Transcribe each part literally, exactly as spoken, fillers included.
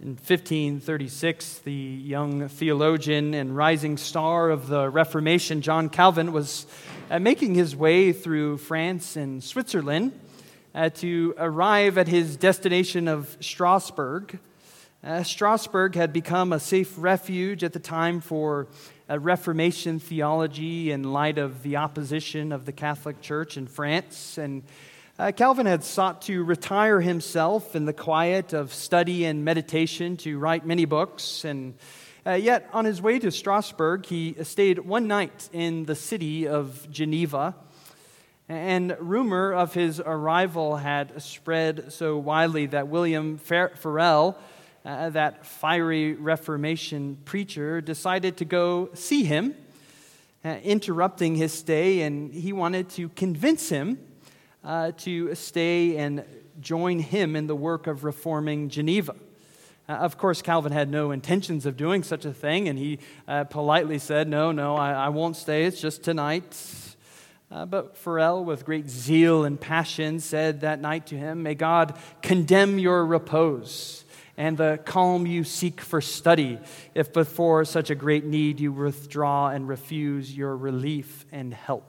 In fifteen thirty-six, the young theologian and rising star of the Reformation, John Calvin, was uh, making his way through France and Switzerland uh, to arrive at his destination of Strasbourg. Uh, Strasbourg had become a safe refuge at the time for uh, Reformation theology in light of the opposition of the Catholic Church in France. And Uh, Calvin had sought to retire himself in the quiet of study and meditation to write many books, and uh, yet on his way to Strasbourg, he stayed one night in the city of Geneva, and rumor of his arrival had spread so widely that William Farel, uh, that fiery Reformation preacher, decided to go see him, uh, interrupting his stay, and he wanted to convince him Uh, to stay and join him in the work of reforming Geneva. Uh, of course, Calvin had no intentions of doing such a thing, and he uh, politely said, no, no, I, I won't stay, it's just tonight. Uh, but Farel, with great zeal and passion, said that night to him, may God condemn your repose and the calm you seek for study, if before such a great need you withdraw and refuse your relief and help.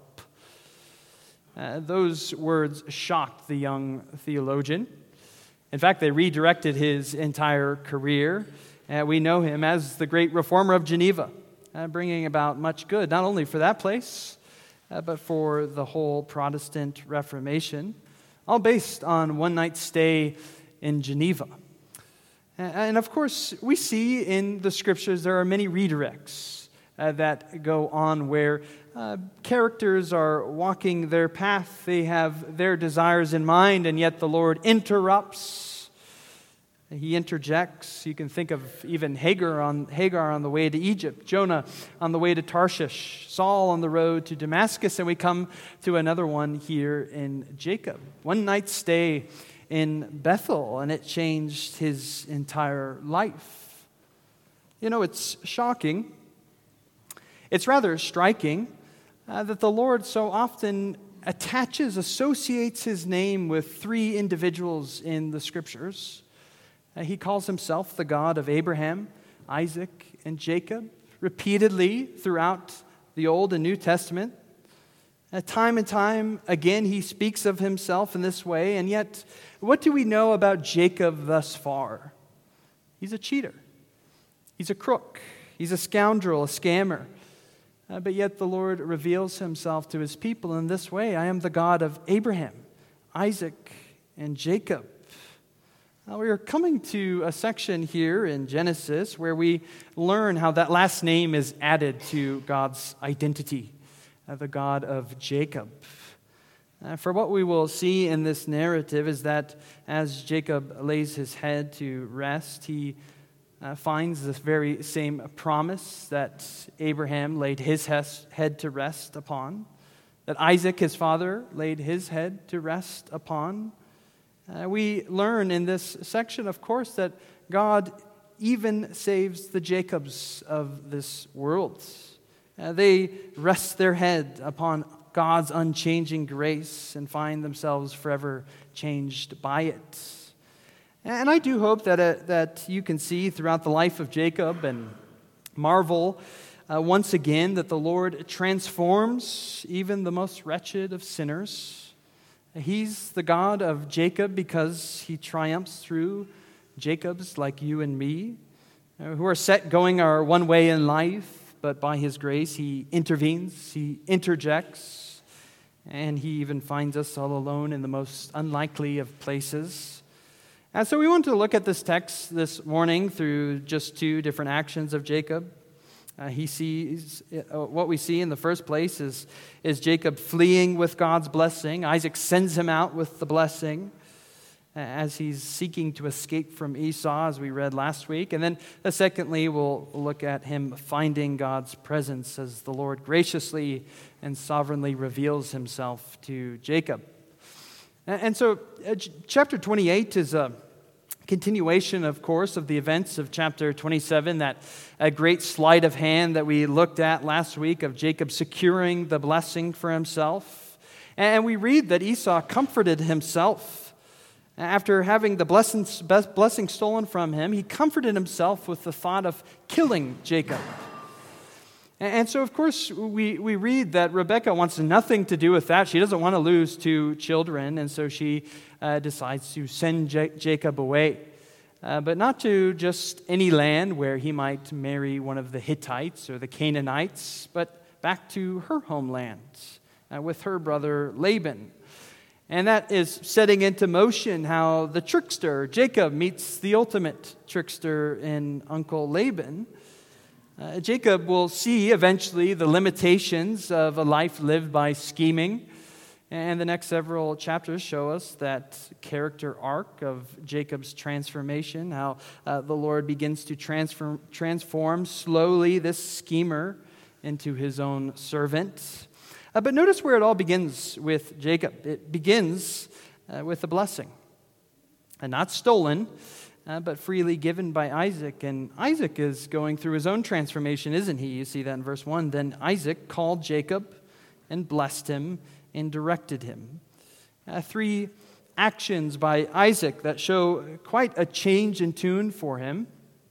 Uh, those words shocked the young theologian. In fact, they redirected his entire career. Uh, we know him as the great reformer of Geneva, uh, bringing about much good, not only for that place, uh, but for the whole Protestant Reformation, all based on one night's stay in Geneva. And of course, we see in the Scriptures there are many redirects uh, that go on where Uh, characters are walking their path, they have their desires in mind, and yet the Lord interrupts. He interjects. You can think of even Hagar on, Hagar on the way to Egypt, Jonah on the way to Tarshish, Saul on the road to Damascus, and we come to another one here in Jacob. One night's stay in Bethel, and it changed his entire life. You know, it's shocking. It's rather striking Uh, that the Lord so often attaches, associates his name with three individuals in the Scriptures. Uh, he calls himself the God of Abraham, Isaac, and Jacob, repeatedly throughout the Old and New Testament. Uh, time and time again, he speaks of himself in this way, and yet, what do we know about Jacob thus far? He's a cheater. He's a crook. He's a scoundrel, a scammer. Uh, but yet the Lord reveals himself to his people in this way. I am the God of Abraham, Isaac, and Jacob. Now, we are coming to a section here in Genesis where we learn how that last name is added to God's identity, uh, the God of Jacob. Uh, for what we will see in this narrative is that as Jacob lays his head to rest, he Uh, finds this very same promise that Abraham laid his hes- head to rest upon, that Isaac, his father, laid his head to rest upon. Uh, we learn in this section, of course, that God even saves the Jacobs of this world. Uh, they rest their head upon God's unchanging grace and find themselves forever changed by it. And I do hope that uh, that you can see throughout the life of Jacob and marvel uh, once again that the Lord transforms even the most wretched of sinners. He's the God of Jacob because he triumphs through Jacobs like you and me, uh, who are set going our one way in life, but by his grace he intervenes, he interjects, and he even finds us all alone in the most unlikely of places. And so we want to look at this text this morning through just two different actions of Jacob. Uh, he sees uh, what we see in the first place is, is Jacob fleeing with God's blessing. Isaac sends him out with the blessing as he's seeking to escape from Esau, as we read last week. And then uh, secondly, we'll look at him finding God's presence as the Lord graciously and sovereignly reveals himself to Jacob. And, and so uh, chapter twenty-eight is a continuation, of course, of the events of chapter twenty-seven, that a great sleight of hand that we looked at last week of Jacob securing the blessing for himself. And we read that Esau comforted himself After having the blessing, blessing stolen from him, he comforted himself with the thought of killing Jacob. And so, of course, we, we read that Rebekah wants nothing to do with that. She doesn't want to lose two children, and so she uh, decides to send J- Jacob away. Uh, but not to just any land where he might marry one of the Hittites or the Canaanites, but back to her homeland uh, with her brother Laban. And that is setting into motion how the trickster, Jacob, meets the ultimate trickster in Uncle Laban. Uh, Jacob will see eventually the limitations of a life lived by scheming. And the next several chapters show us that character arc of Jacob's transformation, how uh, the Lord begins to transform, transform slowly this schemer into his own servant. Uh, but notice where it all begins with Jacob. It begins uh, with a blessing, and not stolen, Uh, but freely given by Isaac. And Isaac is going through his own transformation, isn't he? You see that in verse one. Then Isaac called Jacob and blessed him and directed him. Uh, three actions by Isaac that show quite a change in tune for him.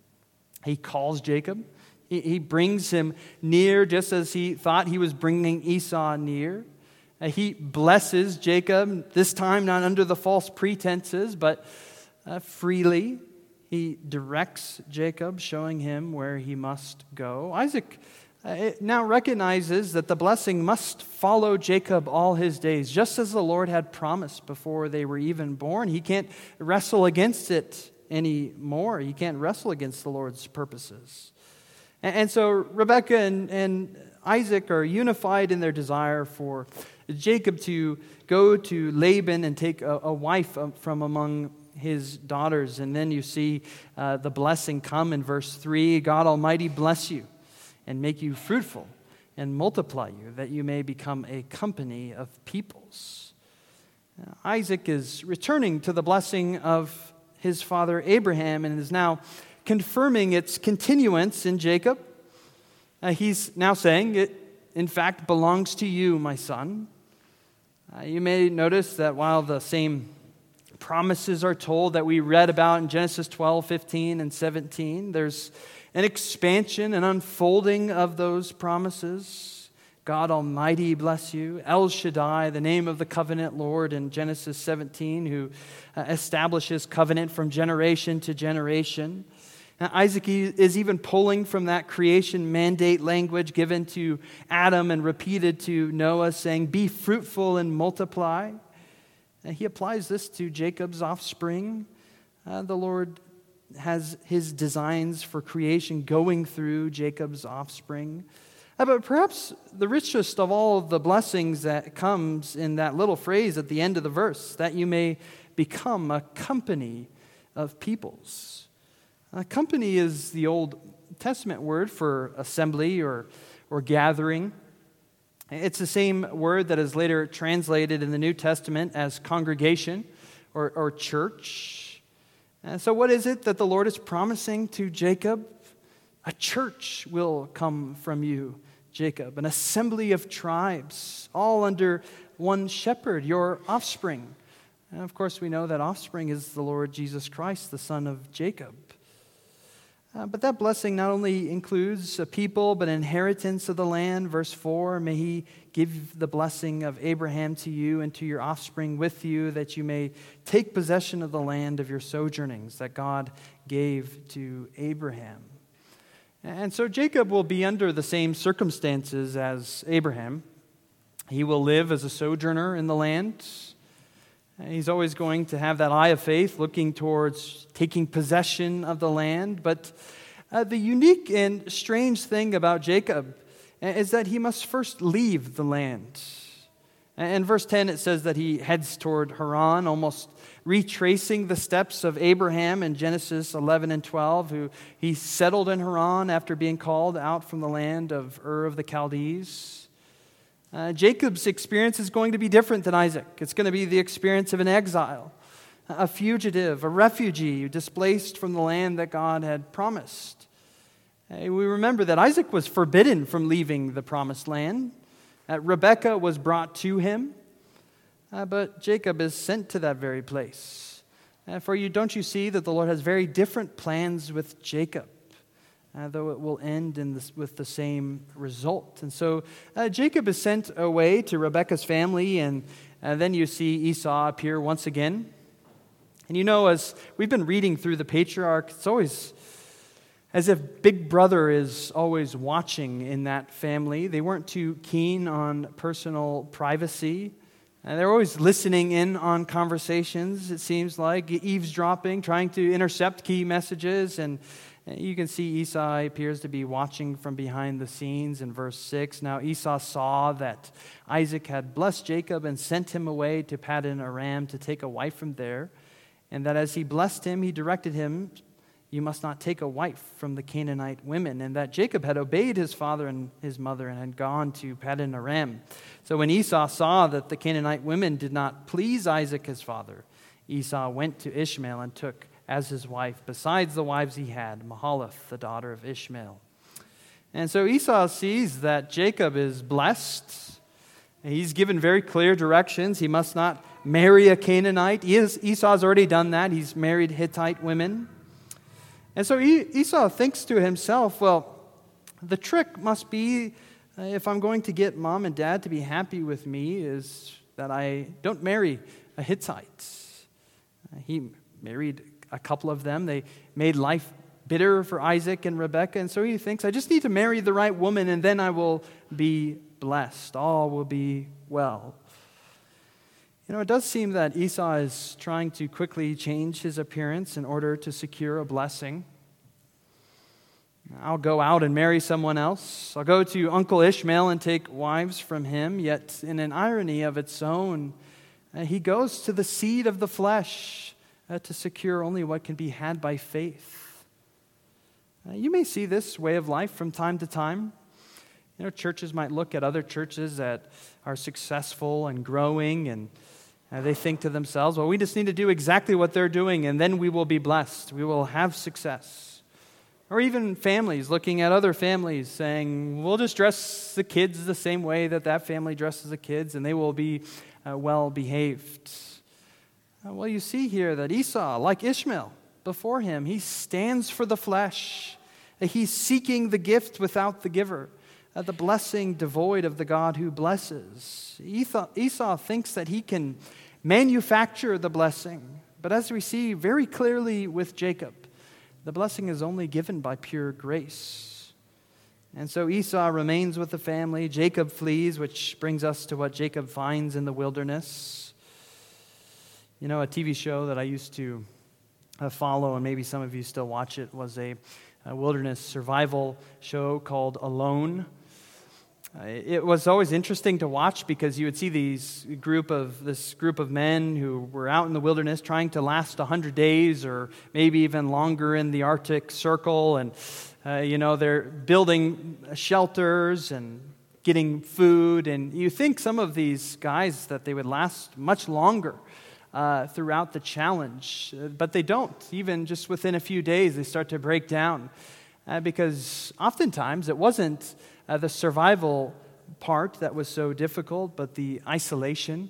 He calls Jacob. He, he brings him near just as he thought he was bringing Esau near. Uh, he blesses Jacob, this time not under the false pretenses, but Uh, freely. He directs Jacob, showing him where he must go. Isaac uh, now recognizes that the blessing must follow Jacob all his days, just as the Lord had promised before they were even born. He can't wrestle against it anymore. He can't wrestle against the Lord's purposes. And, and so Rebekah and, and Isaac are unified in their desire for Jacob to go to Laban and take a, a wife from among his daughters. And then you see uh, the blessing come in verse three. God Almighty bless you and make you fruitful and multiply you, that you may become a company of peoples. Now, Isaac is returning to the blessing of his father Abraham and is now confirming its continuance in Jacob. Uh, he's now saying it, in fact, belongs to you, my son. Uh, you may notice that while the same promises are told that we read about in Genesis twelve, fifteen, and seventeen, there's an expansion, an unfolding of those promises. God Almighty bless you. El Shaddai, the name of the covenant Lord in Genesis seventeen, who uh, establishes covenant from generation to generation. Now, Isaac is even pulling from that creation mandate language given to Adam and repeated to Noah, saying, be fruitful and multiply. And he applies this to Jacob's offspring. Uh, the Lord has his designs for creation going through Jacob's offspring. Uh, but perhaps the richest of all of the blessings that comes in that little phrase at the end of the verse, that you may become a company of peoples. A company is the Old Testament word for assembly or, or gathering. It's the same word that is later translated in the New Testament as congregation or, or church. And so what is it that the Lord is promising to Jacob? A church will come from you, Jacob, an assembly of tribes, all under one shepherd, your offspring. And of course, we know that offspring is the Lord Jesus Christ, the son of Jacob. Uh, but that blessing not only includes a people, but inheritance of the land. Verse four, may he give the blessing of Abraham to you and to your offspring with you, that you may take possession of the land of your sojournings that God gave to Abraham. And so Jacob will be under the same circumstances as Abraham. He will live as a sojourner in the land. He's always going to have that eye of faith looking towards taking possession of the land. But uh, the unique and strange thing about Jacob is that he must first leave the land. In verse ten, it says that he heads toward Haran, almost retracing the steps of Abraham in Genesis eleven and twelve, who he settled in Haran after being called out from the land of Ur of the Chaldees. Uh, Jacob's experience is going to be different than Isaac. It's going to be the experience of an exile, a fugitive, a refugee displaced from the land that God had promised. Uh, we remember that Isaac was forbidden from leaving the promised land. Uh, Rebekah was brought to him, uh, but Jacob is sent to that very place. Uh, for you, don't you see that the Lord has very different plans with Jacob, uh, though it will end in this, with the same result. And so uh, Jacob is sent away to Rebekah's family, and uh, then you see Esau appear once again. And you know, as we've been reading through the patriarch, it's always as if Big Brother is always watching in that family. They weren't too keen on personal privacy. And they're always listening in on conversations, it seems like, eavesdropping, trying to intercept key messages. And you can see Esau appears to be watching from behind the scenes in verse six. Now Esau saw that Isaac had blessed Jacob and sent him away to Paddan Aram to take a wife from there, and that as he blessed him, he directed him, "You must not take a wife from the Canaanite women," and that Jacob had obeyed his father and his mother and had gone to Paddan Aram. So when Esau saw that the Canaanite women did not please Isaac his father, Esau went to Ishmael and took as his wife, besides the wives he had, Mahalath, the daughter of Ishmael. And so Esau sees that Jacob is blessed. He's given very clear directions. He must not marry a Canaanite. Esau's already done that. He's married Hittite women. And so Esau thinks to himself, well, the trick must be, uh, if I'm going to get mom and dad to be happy with me, is that I don't marry a Hittite. Uh, he married a couple of them. They made life bitter for Isaac and Rebekah. And so he thinks, I just need to marry the right woman, and then I will be blessed. All will be well. You know, it does seem that Esau is trying to quickly change his appearance in order to secure a blessing. I'll go out and marry someone else. I'll go to Uncle Ishmael and take wives from him. Yet, in an irony of its own, uh, he goes to the seed of the flesh uh, to secure only what can be had by faith. Uh, you may see this way of life from time to time. You know, churches might look at other churches that are successful and growing, and uh, they think to themselves, well, we just need to do exactly what they're doing, and then we will be blessed. We will have success. Or even families looking at other families saying, we'll just dress the kids the same way that that family dresses the kids, and they will be uh, well behaved. Uh, well, you see here that Esau, like Ishmael before him, he stands for the flesh. Uh, he's seeking the gift without the giver. Uh, the blessing devoid of the God who blesses. Esau, Esau thinks that he can manufacture the blessing. But as we see very clearly with Jacob, the blessing is only given by pure grace. And so Esau remains with the family. Jacob flees, which brings us to what Jacob finds in the wilderness. You know, a T V show that I used to uh, follow, and maybe some of you still watch it, was a, a wilderness survival show called Alone. Uh, it was always interesting to watch because you would see these group of this group of men who were out in the wilderness trying to last one hundred days or maybe even longer in the Arctic Circle, and uh, you know, they're building shelters and getting food, and you think some of these guys that they would last much longer uh, throughout the challenge, but they don't. Even just within a few days, they start to break down uh, because oftentimes it wasn't Uh, the survival part that was so difficult, but the isolation,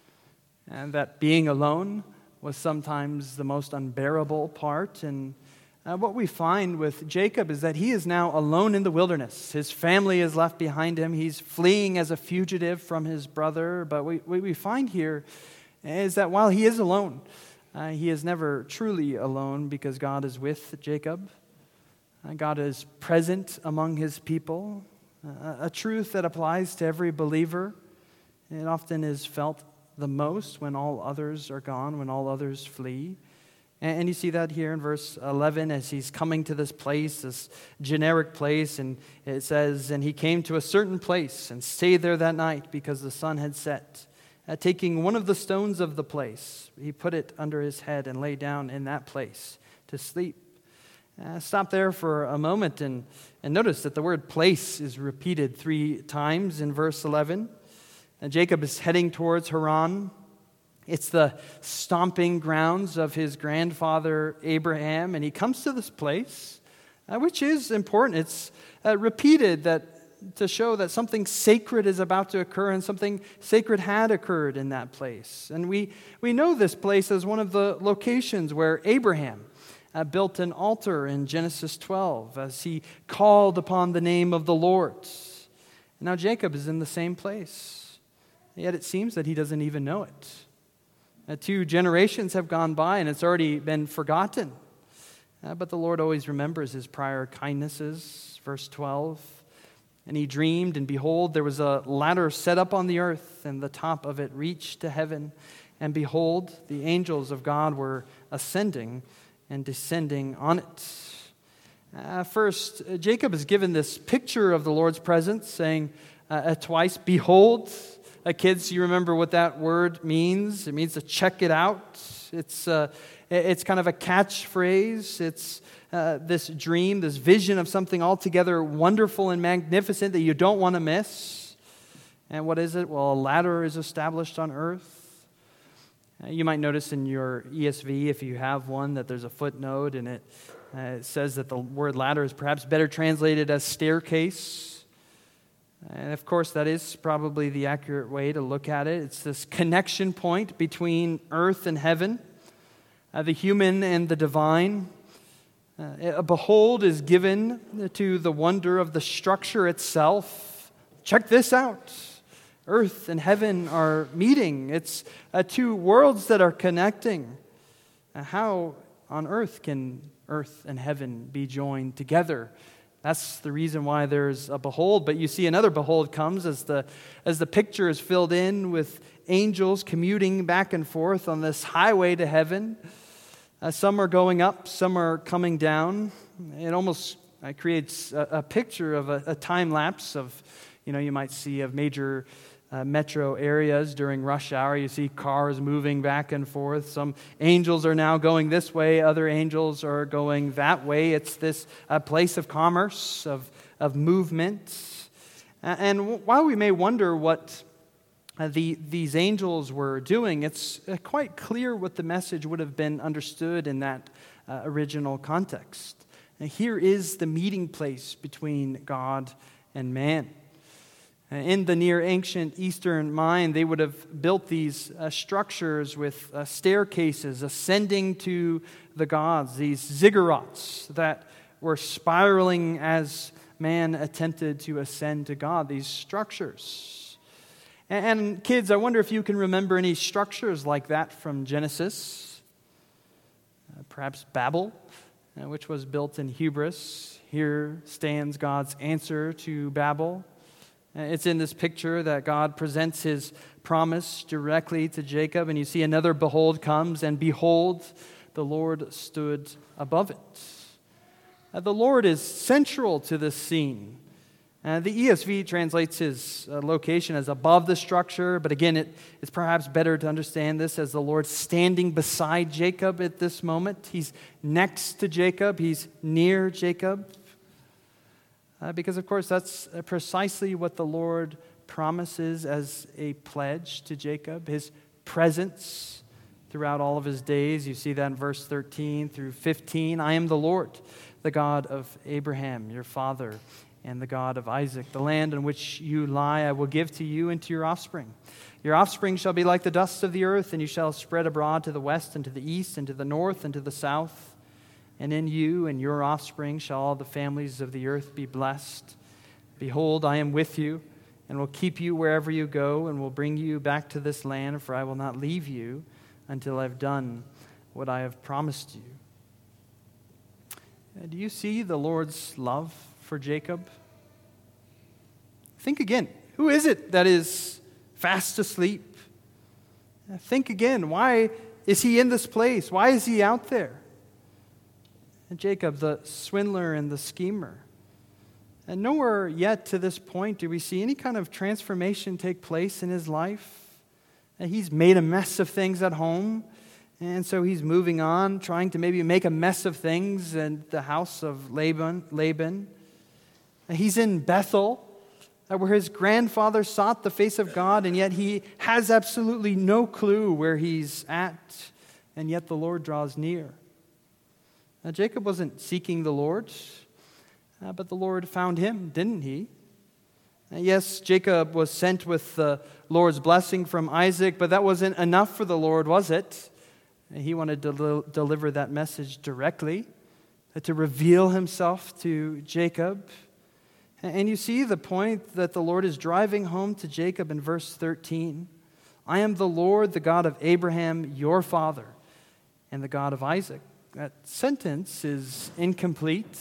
and that being alone was sometimes the most unbearable part. And uh, what we find with Jacob is that he is now alone in the wilderness. His family is left behind him. He's fleeing as a fugitive from his brother. But we, what we find here is that while he is alone, uh, he is never truly alone because God is with Jacob. Uh, God is present among his people. A truth that applies to every believer. It often is felt the most when all others are gone, when all others flee. And you see that here in verse eleven as he's coming to this place, this generic place, and it says, and he came to a certain place and stayed there that night because the sun had set. Uh, taking one of the stones of the place, he put it under his head and lay down in that place to sleep. Uh, stop there for a moment and, and notice that the word place is repeated three times in verse eleven. And Jacob is heading towards Haran. It's the stomping grounds of his grandfather Abraham, and he comes to this place, uh, which is important. It's uh, repeated that to show that something sacred is about to occur, and something sacred had occurred in that place. And we, we know this place as one of the locations where Abraham uh, built an altar in Genesis twelve as he called upon the name of the Lord. And now Jacob is in the same place, yet it seems that he doesn't even know it. Uh, two generations have gone by, and it's already been forgotten. Uh, but the Lord always remembers his prior kindnesses. Verse twelve, and he dreamed, and behold, there was a ladder set up on the earth, and the top of it reached to heaven. And behold, the angels of God were ascending and descending on it. Uh, first, uh, Jacob is given this picture of the Lord's presence, saying uh, uh, twice, behold. Uh, kids, you remember what that word means? It means to check it out. It's uh, it's kind of a catchphrase. It's uh, this dream, this vision of something altogether wonderful and magnificent that you don't want to miss. And what is it? Well, a ladder is established on earth. Uh, you might notice in your E S V, if you have one, that there's a footnote, and it, uh, it says that the word ladder is perhaps better translated as staircase. And of course, that is probably the accurate way to look at it. It's this connection point between earth and heaven, uh, the human and the divine. Uh, a behold is given to the wonder of the structure itself. Check this out. Earth and heaven are meeting. It's uh, two worlds that are connecting. Uh, how on earth can earth and heaven be joined together? That's the reason why there's a behold. But you see another behold comes as the as the picture is filled in with angels commuting back and forth on this highway to heaven. Uh, some are going up, some are coming down. It almost uh, creates a, a picture of a, a time lapse of, you know, you might see of major uh, metro areas during rush hour. You see cars moving back and forth. Some angels are now going this way, other angels are going that way. It's this uh, place of commerce, of, of movement. Uh, and while we may wonder what Uh, the, these angels were doing, it's uh, quite clear what the message would have been understood in that uh, original context. And here is the meeting place between God and man. Uh, in the near ancient Eastern mind, they would have built these uh, structures with uh, staircases ascending to the gods, these ziggurats that were spiraling as man attempted to ascend to God, these structures. And kids, I wonder if you can remember any structures like that from Genesis. Uh, perhaps Babel, uh, which was built in hubris. Here stands God's answer to Babel. Uh, it's in this picture that God presents his promise directly to Jacob. And you see another behold comes, and behold, the Lord stood above it. Uh, the Lord is central to this scene. Uh, the E S V translates his uh, location as above the structure, but again, it, it's perhaps better to understand this as the Lord standing beside Jacob at this moment. He's next to Jacob, he's near Jacob. Uh, because, of course, that's precisely what the Lord promises as a pledge to Jacob, his presence throughout all of his days. You see that in verse thirteen through fifteen. I am the Lord, the God of Abraham, your father, and the God of Isaac. The land on which you lie I will give to you and to your offspring. Your offspring shall be like the dust of the earth, and you shall spread abroad to the west and to the east and to the north and to the south. And in you and your offspring shall all the families of the earth be blessed. Behold, I am with you, and will keep you wherever you go, and will bring you back to this land, for I will not leave you until I've done what I have promised you. Uh, do you see the Lord's love for Jacob? Think again. Who is it that is fast asleep? Think again. Why is he in this place? Why is he out there? And Jacob, the swindler and the schemer. And nowhere yet to this point do we see any kind of transformation take place in his life. And he's made a mess of things at home. And so he's moving on, trying to maybe make a mess of things in the house of Laban. Laban. He's in Bethel, where his grandfather sought the face of God, and yet he has absolutely no clue where he's at, and yet the Lord draws near. Now, Jacob wasn't seeking the Lord, uh, but the Lord found him, didn't he? Yes, Jacob was sent with the Lord's blessing from Isaac, but that wasn't enough for the Lord, was it? He wanted to del- deliver that message directly, to reveal himself to Jacob. And you see the point that the Lord is driving home to Jacob in verse thirteen. I am the Lord, the God of Abraham, your father, and the God of Isaac. That sentence is incomplete.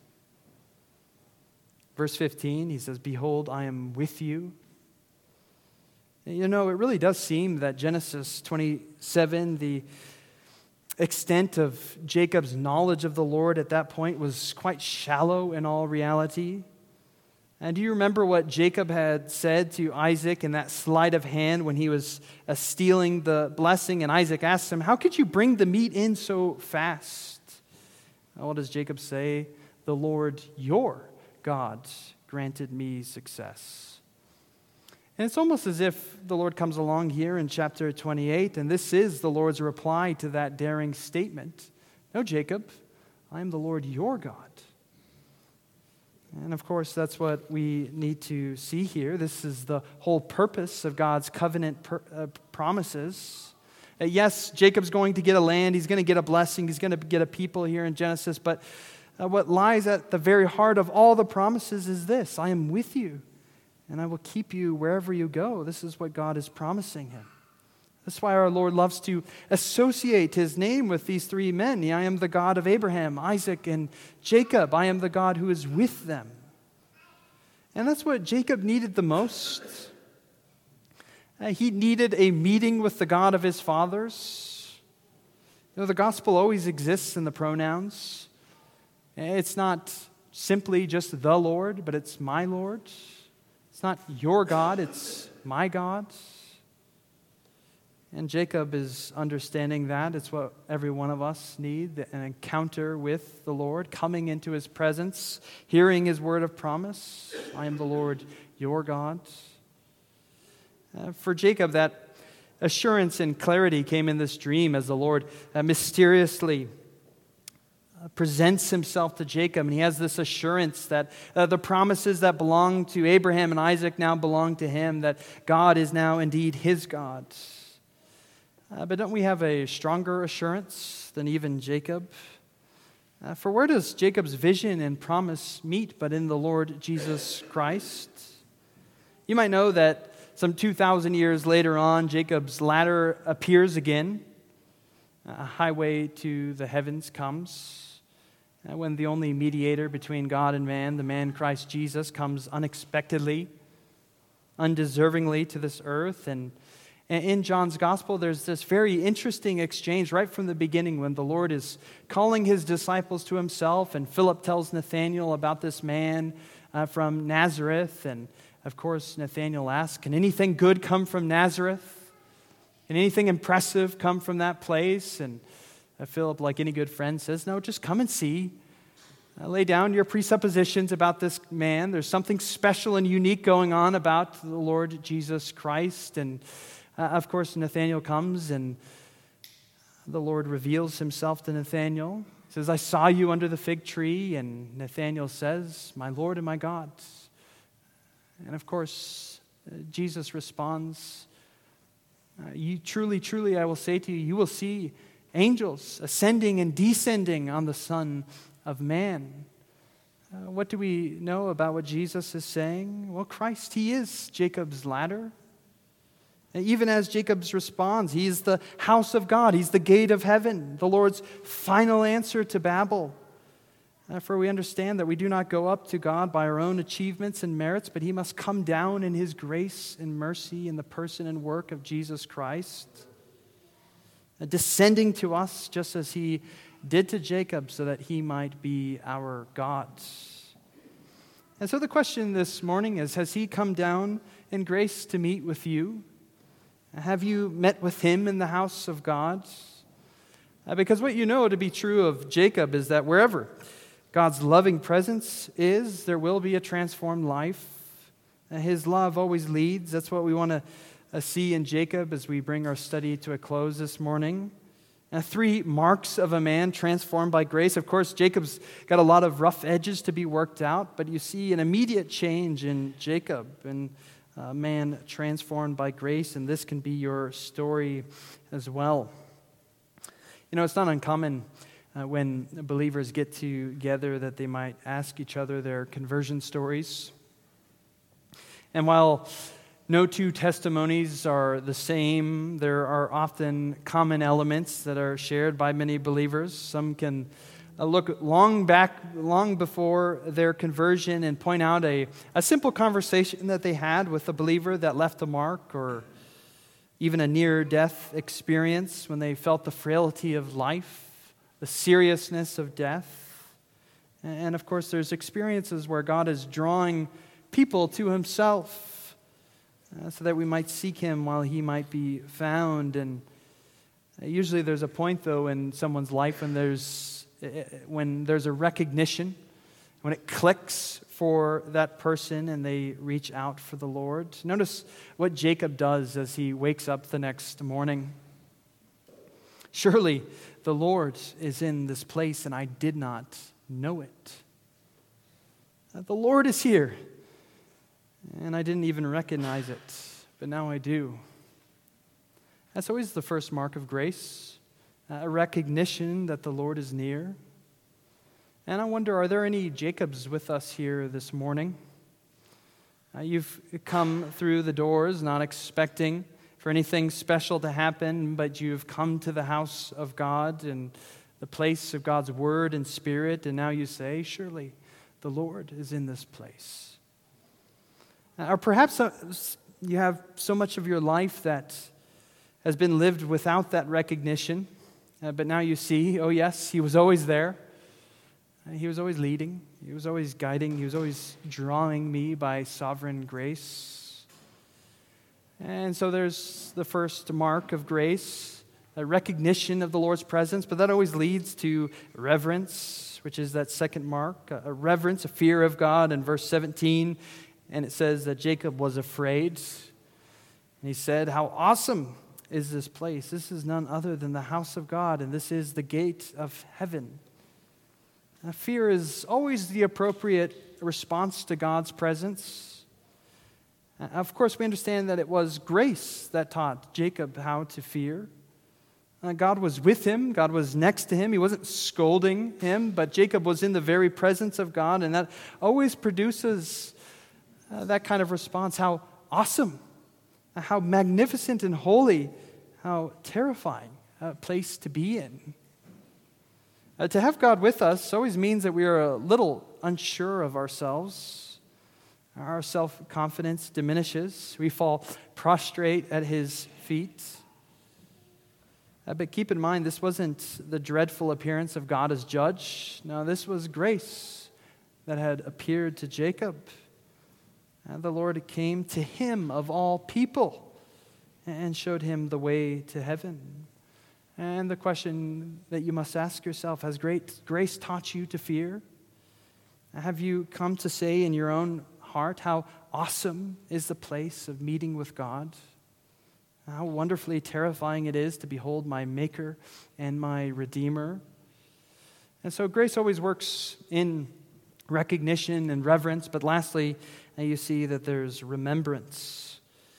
Verse fifteen, he says, behold, I am with you. You know, it really does seem that Genesis twenty-seven, the extent of Jacob's knowledge of the Lord at that point was quite shallow in all reality. And do you remember what Jacob had said to Isaac in that sleight of hand when he was uh, stealing the blessing? And Isaac asked him, how could you bring the meat in so fast? Well, what does Jacob say? The Lord, your God, granted me success. And it's almost as if the Lord comes along here in chapter twenty-eight, and this is the Lord's reply to that daring statement. No, Jacob, I am the Lord your God. And of course, that's what we need to see here. This is the whole purpose of God's covenant per, uh, promises. Uh, yes, Jacob's going to get a land. He's going to get a blessing. He's going to get a people here in Genesis. But uh, what lies at the very heart of all the promises is this: I am with you, and I will keep you wherever you go. This is what God is promising him. That's why our Lord loves to associate his name with these three men. I am the God of Abraham, Isaac, and Jacob. I am the God who is with them. And that's what Jacob needed the most. Uh, he needed a meeting with the God of his fathers. You know, the gospel always exists in the pronouns. It's not simply just the Lord, but it's my Lord. It's not your God, it's my God. And Jacob is understanding that. It's what every one of us need, an encounter with the Lord, coming into his presence, hearing his word of promise. I am the Lord, your God. Uh, for Jacob, that assurance and clarity came in this dream as the Lord uh, mysteriously uh, presents himself to Jacob. And he has this assurance that uh, the promises that belong to Abraham and Isaac now belong to him, that God is now indeed his God. Uh, but don't we have a stronger assurance than even Jacob? Uh, for where does Jacob's vision and promise meet but in the Lord Jesus Christ? You might know that some two thousand years later on, Jacob's ladder appears again. A highway to the heavens comes. Uh, when the only mediator between God and man, the man Christ Jesus, comes unexpectedly, undeservingly to this earth. And in John's gospel, there's this very interesting exchange right from the beginning when the Lord is calling his disciples to himself, and Philip tells Nathanael about this man uh, from Nazareth. And of course, Nathanael asks, can anything good come from Nazareth? Can anything impressive come from that place? And uh, Philip, like any good friend, says, no, just come and see. Uh, lay down your presuppositions about this man. There's something special and unique going on about the Lord Jesus Christ. And Uh, of course, Nathanael comes, and the Lord reveals himself to Nathanael. He says, I saw you under the fig tree, and Nathanael says, my Lord and my God. And of course, uh, Jesus responds, uh, you truly, truly, I will say to you, you will see angels ascending and descending on the Son of Man. Uh, what do we know about what Jesus is saying? Well, Christ, he is Jacob's ladder. Even as Jacob responds, he is the house of God. He's the gate of heaven, the Lord's final answer to Babel. Uh, for we understand that we do not go up to God by our own achievements and merits, but he must come down in his grace and mercy in the person and work of Jesus Christ, uh, descending to us just as he did to Jacob so that he might be our God. And so the question this morning is, has he come down in grace to meet with you? Have you met with him in the house of God? Uh, because what you know to be true of Jacob is that wherever God's loving presence is, there will be a transformed life. Uh, his love always leads. That's what we want to uh, see in Jacob as we bring our study to a close this morning. Uh, three marks of a man transformed by grace. Of course, Jacob's got a lot of rough edges to be worked out, but you see an immediate change in Jacob and a man transformed by grace, and this can be your story as well. You know, it's not uncommon uh, when believers get together that they might ask each other their conversion stories. And while no two testimonies are the same, there are often common elements that are shared by many believers. Some can uh, look long back, long before their conversion and point out a, a simple conversation that they had with a believer that left a mark, or even a near-death experience when they felt the frailty of life, the seriousness of death. And of course, there's experiences where God is drawing people to himself, Uh, so that we might seek him while he might be found. And uh, usually there's a point, though, in someone's life when there's uh, when there's a recognition, when it clicks for that person and they reach out for the Lord. Notice what Jacob does as he wakes up the next morning. Surely the Lord is in this place, and I did not know it. Uh, the Lord is here. And I didn't even recognize it, but now I do. That's always the first mark of grace, a recognition that the Lord is near. And I wonder, are there any Jacobs with us here this morning? Uh, you've come through the doors not expecting for anything special to happen, but you've come to the house of God and the place of God's word and spirit, and now you say, surely the Lord is in this place. Or perhaps you have so much of your life that has been lived without that recognition, uh, but now you see, oh yes, he was always there. He was always leading. He was always guiding. He was always drawing me by sovereign grace. And so there's the first mark of grace, a recognition of the Lord's presence, but that always leads to reverence, which is that second mark, a reverence, a fear of God. In verse seventeen, and it says that Jacob was afraid. And he said, how awesome is this place? This is none other than the house of God, and this is the gate of heaven. Now, fear is always the appropriate response to God's presence. Of course, we understand that it was grace that taught Jacob how to fear. Uh, God was with him. God was next to him. He wasn't scolding him, but Jacob was in the very presence of God, and that always produces Uh, that kind of response. How awesome, how magnificent and holy, how terrifying a place to be in. Uh, to have God with us always means that we are a little unsure of ourselves. Our self-confidence diminishes. We fall prostrate at his feet. Uh, but keep in mind, this wasn't the dreadful appearance of God as judge. No, this was grace that had appeared to Jacob. And the Lord came to him of all people and showed him the way to heaven. And the question that you must ask yourself, has great grace taught you to fear? Have you come to say in your own heart how awesome is the place of meeting with God? How wonderfully terrifying it is to behold my Maker and my Redeemer. And so grace always works in recognition and reverence, but lastly, you see that there's remembrance.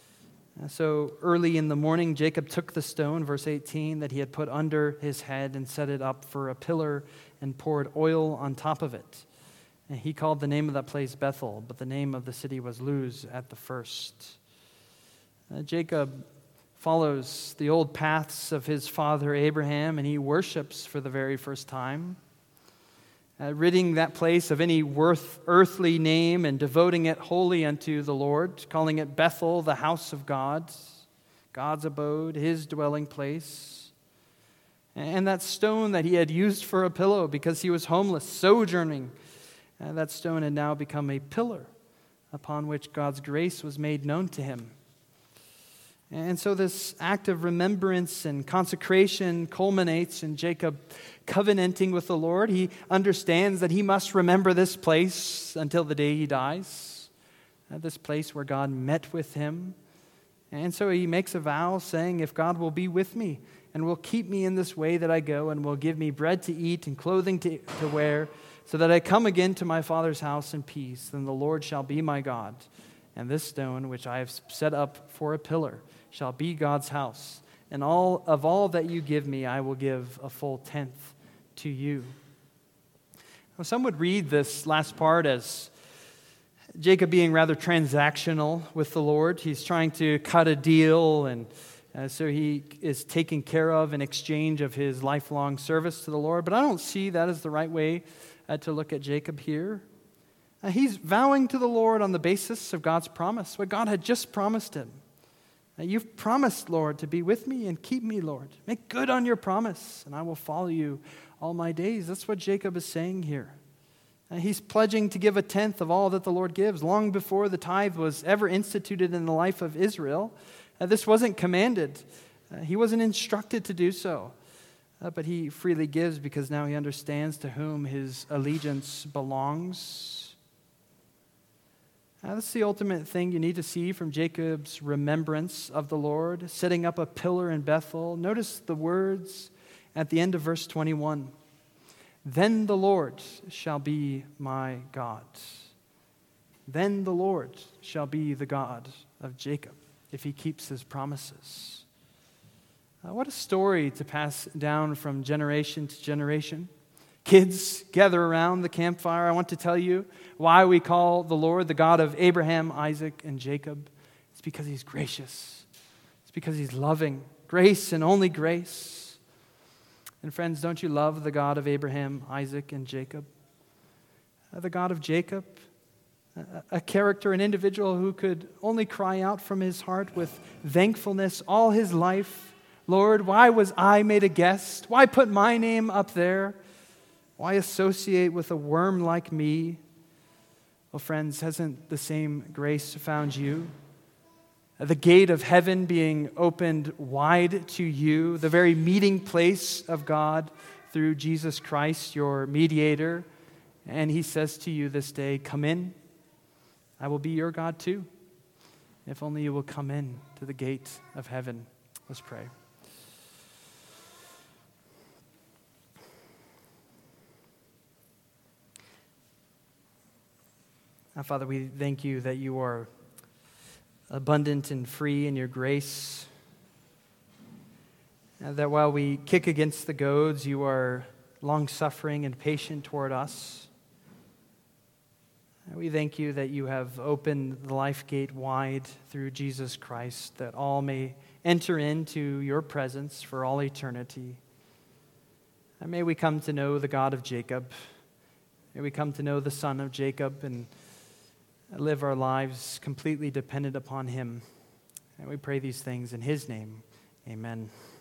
So early in the morning, Jacob took the stone, verse eighteen, that he had put under his head and set it up for a pillar and poured oil on top of it. And he called the name of that place Bethel, but the name of the city was Luz at the first. Uh, Jacob follows the old paths of his father Abraham, and he worships for the very first time. Uh, ridding that place of any worth earthly name and devoting it wholly unto the Lord, calling it Bethel, the house of God, God's abode, his dwelling place. And that stone that he had used for a pillow because he was homeless, sojourning, uh, that stone had now become a pillar upon which God's grace was made known to him. And so this act of remembrance and consecration culminates in Jacob covenanting with the Lord. He understands that he must remember this place until the day he dies, uh, this place where God met with him. And so he makes a vow saying, if God will be with me and will keep me in this way that I go, and will give me bread to eat and clothing to, to wear, so that I come again to my father's house in peace. Then the Lord shall be my God, and this stone which I have set up for a pillar shall be God's house. And all of all that you give me, I will give a full tenth to you. Now, some would read this last part as Jacob being rather transactional with the Lord. He's trying to cut a deal, and uh, so he is taken care of in exchange of his lifelong service to the Lord. But I don't see that as the right way uh, to look at Jacob here. Uh, he's vowing to the Lord on the basis of God's promise, what God had just promised him. Uh, You've promised, Lord, to be with me and keep me, Lord. Make good on your promise, and I will follow you all my days. That's what Jacob is saying here. Uh, he's pledging to give a tenth of all that the Lord gives. Long before the tithe was ever instituted in the life of Israel, uh, this wasn't commanded. Uh, he wasn't instructed to do so. Uh, but he freely gives because now he understands to whom his allegiance belongs. Uh, that's the ultimate thing you need to see from Jacob's remembrance of the Lord, setting up a pillar in Bethel. Notice the words at the end of verse twenty-one. Then the Lord shall be my God. Then the Lord shall be the God of Jacob if he keeps his promises. Uh, what a story to pass down from generation to generation. Kids, gather around the campfire. I want to tell you why we call the Lord the God of Abraham, Isaac, and Jacob. It's because he's gracious. It's because he's loving. Grace and only grace. And friends, don't you love the God of Abraham, Isaac, and Jacob? Uh, the God of Jacob, a, a character, an individual who could only cry out from his heart with thankfulness all his life. Lord, why was I made a guest? Why put my name up there? Why associate with a worm like me? Well, friends, hasn't the same grace found you? The gate of heaven being opened wide to you, the very meeting place of God through Jesus Christ, your mediator. And he says to you this day, come in. I will be your God too. If only you will come in to the gate of heaven. Let's pray. Now, Father, we thank you that you are abundant and free in your grace. And that while we kick against the goads, you are long-suffering and patient toward us. And we thank you that you have opened the life gate wide through Jesus Christ, that all may enter into your presence for all eternity. And may we come to know the God of Jacob. May we come to know the Son of Jacob and live our lives completely dependent upon him. And we pray these things in his name. Amen.